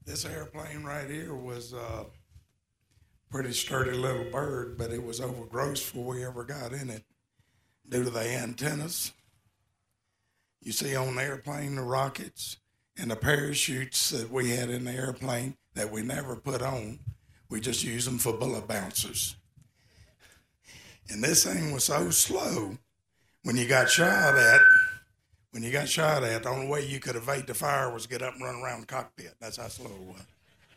This airplane right here was a pretty sturdy little bird, but it was overgrown before we ever got in it due to the antennas. You see on the airplane, the rockets and the parachutes that we had in the airplane that we never put on. We just use them for bullet bouncers. And this thing was so slow, when you got shot at, the only way you could evade the fire was get up and run around the cockpit. That's how slow it was.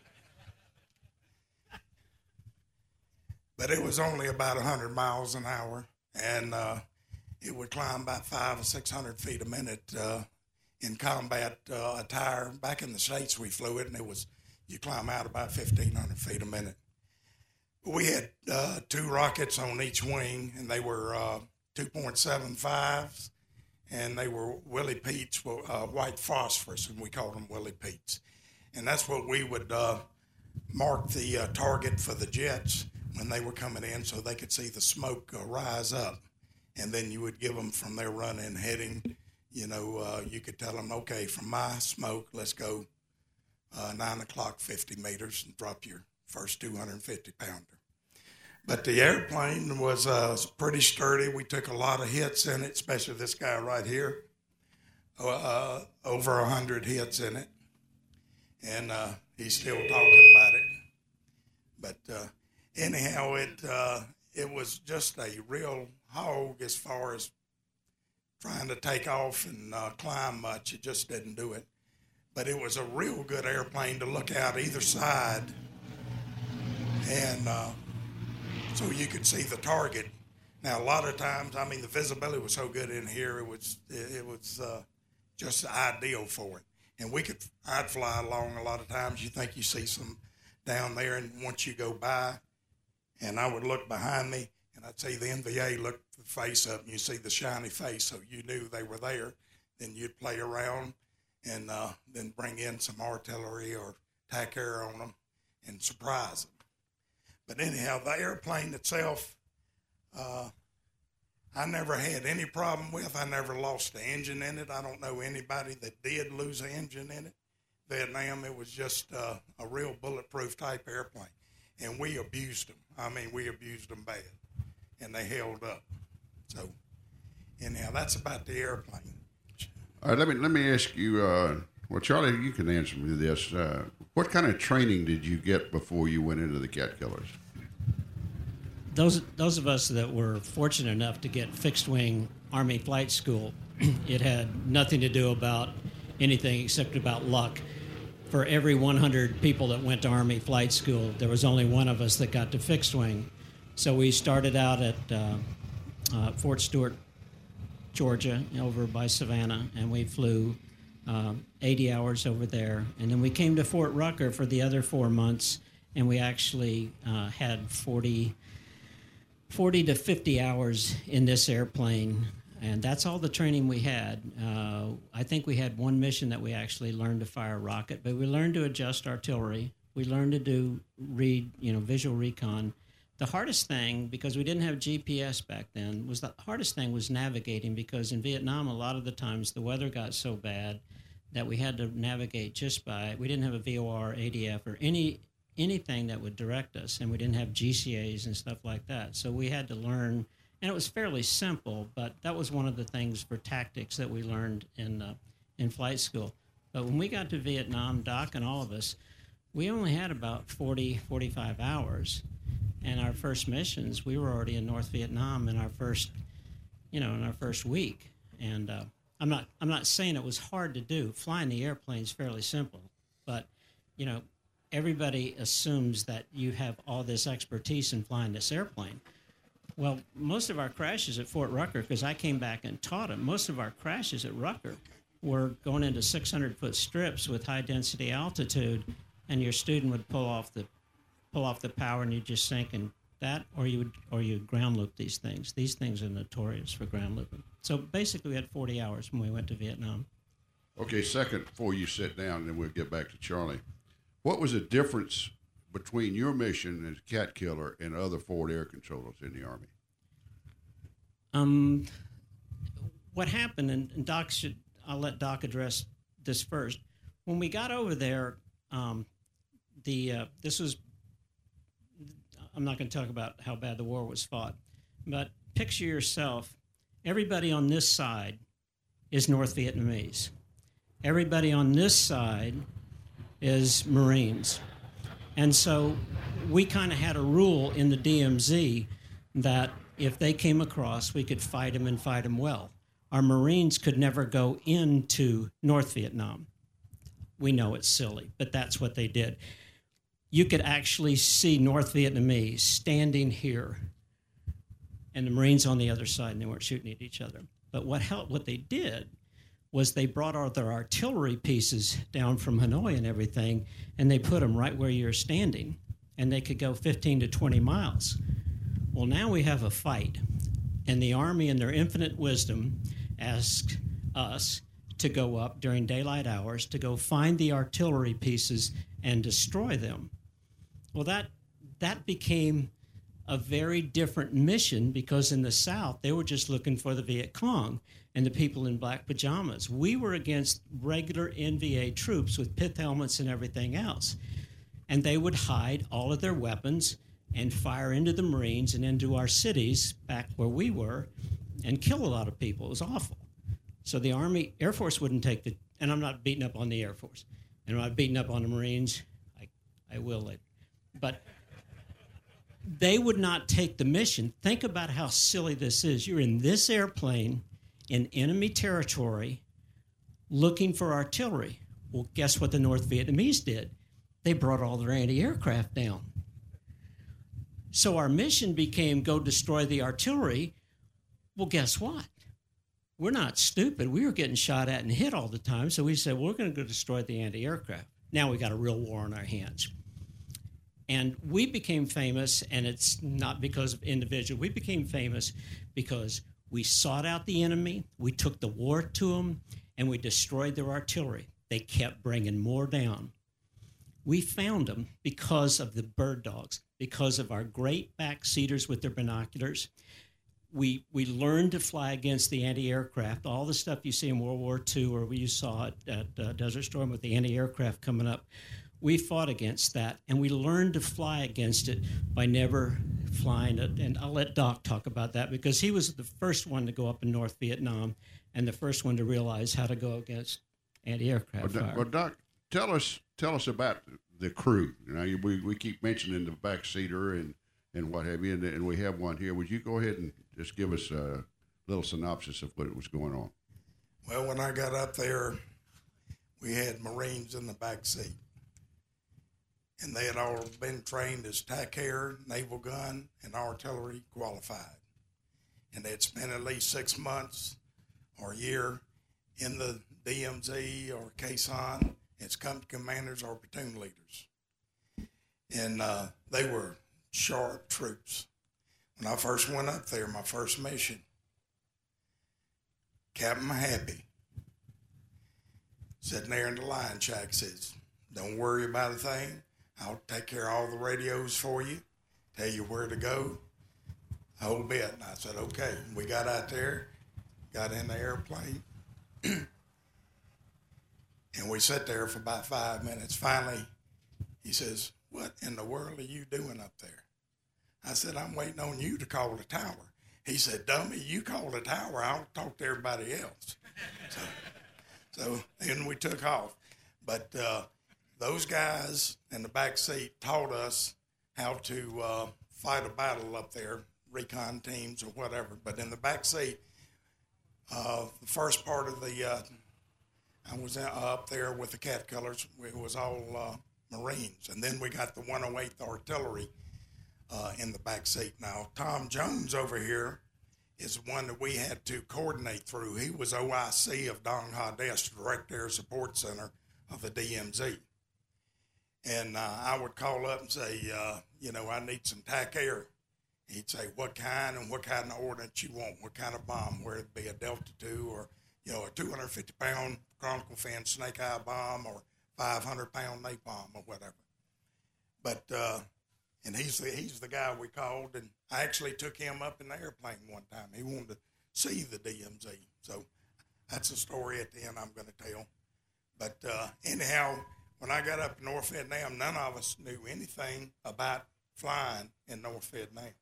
But it was only about 100 miles an hour, and it would climb about 500 or 600 feet a minute in combat attire. Back in the States, we flew it, and you climb out about 1,500 feet a minute. We had 2 rockets on each wing, and they were 2.75s, and they were Willie Pete's white phosphorus, and we called them Willie Pete's. And that's what we would mark the target for the jets when they were coming in so they could see the smoke rise up. And then you would give them from their run-in heading, you could tell them, okay, from my smoke, let's go 9 o'clock, 50 meters, and drop your first 250-pounder. But the airplane was pretty sturdy. We took a lot of hits in it, especially this guy right here, over 100 hits in it. And he's still talking about it. But anyhow, it was just a real hog as far as trying to take off and climb much. It just didn't do it. But it was a real good airplane to look out either side, and so you could see the target. Now, a lot of times, the visibility was so good in here, it was just ideal for it. And I'd fly along a lot of times. You think you see some down there, and once you go by, and I would look behind me, and I'd see the NVA look the face up, and you see the shiny face, so you knew they were there. Then you'd play around and then bring in some artillery or tack air on them and surprise them. But anyhow, the airplane itself, I never had any problem with. I never lost the engine in it. I don't know anybody that did lose an engine in it. Vietnam, it was just a real bulletproof type airplane. And we abused them. We abused them bad. And they held up. So anyhow, that's about the airplane. All right, let me ask you, well, Charlie, you can answer me this. What kind of training did you get before you went into the Cat Killers? Those of us that were fortunate enough to get fixed-wing Army flight school, it had nothing to do about anything except about luck. For every 100 people that went to Army flight school, there was only one of us that got to fixed-wing. So we started out at Fort Stewart, Georgia, over by Savannah, and we flew 80 hours over there. And then we came to Fort Rucker for the other 4 months, and we actually had 40 to 50 hours in this airplane, and that's all the training we had. I think we had one mission that we actually learned to fire a rocket, but we learned to adjust artillery. We learned to do visual recon. The hardest thing, because we didn't have GPS back then, was navigating, because in Vietnam, a lot of the times the weather got so bad that we had to navigate we didn't have a VOR, ADF, or anything that would direct us, and we didn't have GCAs and stuff like that. So we had to learn, and it was fairly simple, but that was one of the things for tactics that we learned in flight school. But when we got to Vietnam, Doc and all of us, we only had about 45 hours. And our first missions, we were already in North Vietnam in our first week. And I'm not saying it was hard to do. Flying the airplane is fairly simple, but everybody assumes that you have all this expertise in flying this airplane. Well, most of our crashes at Fort Rucker, because I came back and taught them, most of our crashes at Rucker were going into 600-foot strips with high-density altitude, and your student would pull off the power, and you just sink in that, or you ground loop these things. These things are notorious for ground looping. So basically, we had 40 hours when we went to Vietnam. Okay, second, before you sit down, and then we'll get back to Charlie. What was the difference between your mission as Cat Killer and other forward air controllers in the Army? What happened, and I'll let Doc address this first. When we got over there, this was. I'm not going to talk about how bad the war was fought, but picture yourself. Everybody on this side is North Vietnamese. Everybody on this side is Marines. And so we kind of had a rule in the DMZ that if they came across, we could fight them and fight them well. Our Marines could never go into North Vietnam. We know it's silly, but that's what they did. You could actually see North Vietnamese standing here and the Marines on the other side, and they weren't shooting at each other. But what they did was they brought all their artillery pieces down from Hanoi and everything, and they put them right where you're standing, and they could go 15 to 20 miles. Well, now we have a fight, and the Army, in their infinite wisdom, asked us to go up during daylight hours to go find the artillery pieces and destroy them. Well, that became a very different mission, because in the South, they were just looking for the Viet Cong and the people in black pajamas. We were against regular NVA troops with pith helmets and everything else. And they would hide all of their weapons and fire into the Marines and into our cities back where we were and kill a lot of people. It was awful. So the Army, Air Force wouldn't take the, and I'm not beating up on the Air Force, and I'm not beating up on the Marines. I will later. But they would not take the mission. Think about how silly this is. You're in this airplane in enemy territory looking for artillery. Well, guess what the North Vietnamese did? They brought all their anti-aircraft down. So our mission became go destroy the artillery. Well, guess what? We're not stupid. We were getting shot at and hit all the time. So we said, we're going to go destroy the anti-aircraft. Now we got a real war on our hands. And we became famous, and it's not because of individual. We became famous because we sought out the enemy, we took the war to them, and we destroyed their artillery. They kept bringing more down. We found them because of the bird dogs, because of our great backseaters with their binoculars. We learned to fly against the anti-aircraft, all the stuff you see in World War II, or you saw it at Desert Storm with the anti-aircraft coming up. We fought against that, and we learned to fly against it by never flying it. And I'll let Doc talk about that, because he was the first one to go up in North Vietnam and the first one to realize how to go against anti-aircraft fire. Well, Doc, tell us about the crew. You know, we keep mentioning the backseater and what have you, and we have one here. Would you go ahead and just give us a little synopsis of what was going on? Well, when I got up there, we had Marines in the back seat. And they had all been trained as TACAIR, naval gun, and artillery qualified. And they had spent at least 6 months or a year in the DMZ or Quezon as company commanders or platoon leaders. And they were sharp troops. When I first went up there, my first mission, Captain Happy, sitting there in the line shack, says, "Don't worry about a thing. I'll take care of all the radios for you, tell you where to go, the whole bit." And I said, okay. We got out there, got in the airplane, and we sat there for about 5 minutes. Finally, he says, "What in the world are you doing up there?" I said, "I'm waiting on you to call the tower." He said, "Dummy, you call the tower, I'll talk to everybody else." So then we took off. But those guys in the back seat taught us how to fight a battle up there, recon teams or whatever. But in the back seat, the first part of the, I was up there with the Caterpillars. It was all Marines. And then we got the 108th Artillery in the back seat. Now, Tom Jones over here is one that we had to coordinate through. He was OIC of Dong Ha Des, Direct Air Support Center of the DMZ. And I would call up and say, I need some TACAIR. He'd say, what kind and what kind of ordnance you want, what kind of bomb, whether it be a Delta II or, a 250-pound Chronicle Fin Snake Eye bomb or 500-pound napalm or whatever. But, and he's the guy we called, and I actually took him up in the airplane one time. He wanted to see the DMZ. So that's a story at the end I'm going to tell. But anyhow, when I got up in North Vietnam, none of us knew anything about flying in North Vietnam.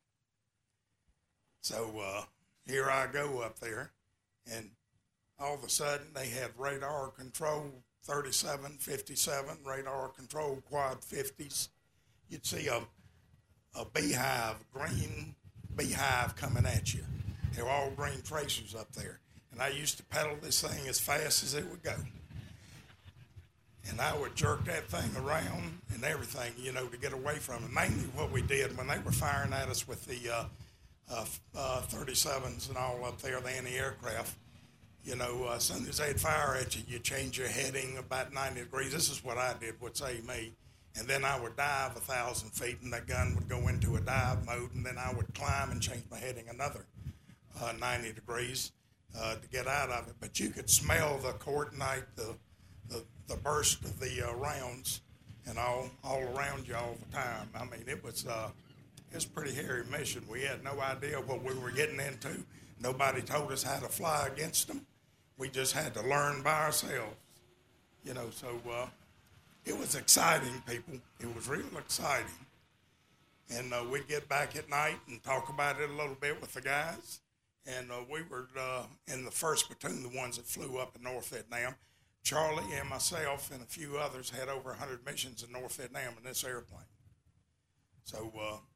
So here I go up there, and all of a sudden they had radar control 37, 57, radar control quad 50s. You'd see a beehive, green beehive coming at you. They were all green tracers up there. And I used to pedal this thing as fast as it would go. And I would jerk that thing around and everything, to get away from it. Mainly what we did when they were firing at us with the 37s and all up there, the anti-aircraft, as soon as they'd fire at you, you change your heading about 90 degrees. This is what I did, would save me. And then I would dive 1,000 feet, and that gun would go into a dive mode, and then I would climb and change my heading another 90 degrees to get out of it. But you could smell the coordinate, the burst of the rounds, and all around you all the time. I mean, it was a pretty hairy mission. We had no idea what we were getting into. Nobody told us how to fly against them. We just had to learn by ourselves, so it was exciting, people. It was real exciting. And we'd get back at night and talk about it a little bit with the guys. And we were in the first platoon, the ones that flew up in North Vietnam. Charlie and myself and a few others had over 100 missions in North Vietnam in this airplane. So,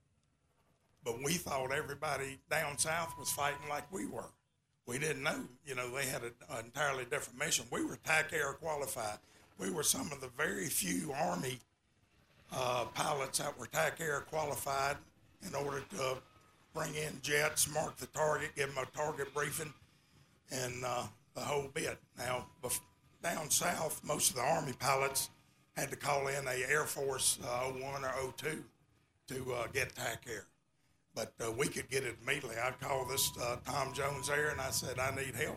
but we thought everybody down south was fighting like we were. We didn't know, they had an entirely different mission. We were TAC Air qualified. We were some of the very few Army pilots that were TAC Air qualified in order to bring in jets, mark the target, give them a target briefing, and the whole bit. Now, down south, most of the Army pilots had to call in a Air Force 01 or 02 to get TAC Air. But we could get it immediately. I'd call this Tom Jones Air, and I said, I need help.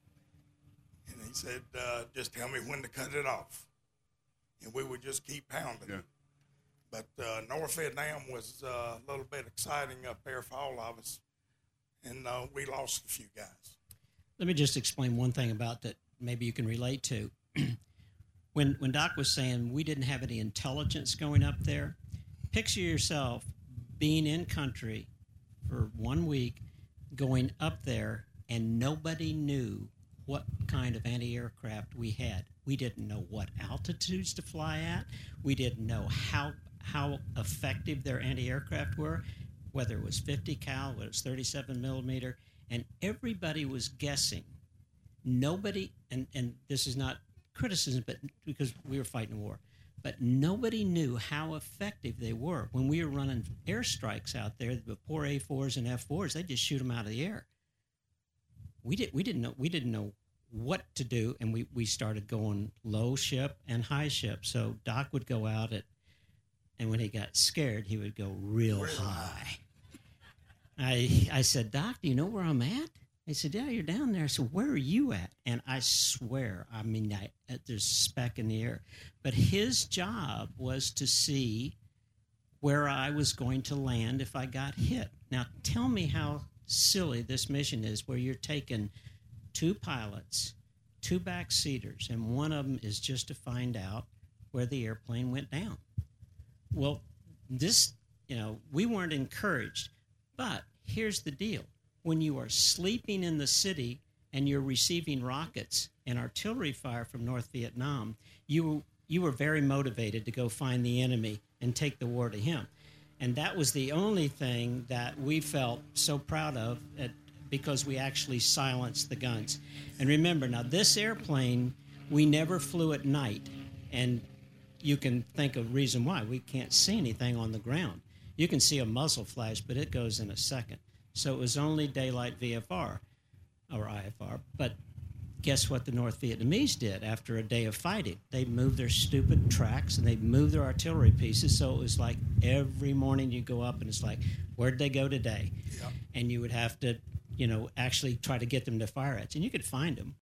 And he said, just tell me when to cut it off. And we would just keep pounding. Yeah. But North Vietnam was a little bit exciting up there for all of us. And we lost a few guys. Let me just explain one thing about that maybe you can relate to. When Doc was saying we didn't have any intelligence going up there, picture yourself being in country for 1 week, going up there, and nobody knew what kind of anti-aircraft we had. We didn't know what altitudes to fly at. We didn't know how effective their anti-aircraft were, whether it was 50 cal, whether it was 37 millimeter, and everybody was guessing. Nobody, and this is not criticism, but because we were fighting a war, but nobody knew how effective they were. When we were running airstrikes out there, the poor A4s and F4s, they just shoot them out of the air. We didn't know what to do, and we started going low ship and high ship. So Doc would go out and when he got scared, he would go real high. I said, Doc, do you know where I'm at? He said, yeah, you're down there. So where are you at? And I swear, there's a speck in the air. But his job was to see where I was going to land if I got hit. Now, tell me how silly this mission is, where you're taking 2 pilots, 2 backseaters, and one of them is just to find out where the airplane went down. Well, we weren't encouraged. But here's the deal. When you are sleeping in the city and you're receiving rockets and artillery fire from North Vietnam, you were very motivated to go find the enemy and take the war to him. And that was the only thing that we felt so proud of because we actually silenced the guns. And remember, now this airplane, we never flew at night. And you can think of reason why. We can't see anything on the ground. You can see a muzzle flash, but it goes in a second. So it was only daylight VFR or IFR. But guess what the North Vietnamese did after a day of fighting? They moved their stupid tracks and they moved their artillery pieces. So it was like every morning you go up and it's like, where'd they go today? Yep. And you would have to, actually try to get them to fire at you. And you could find them.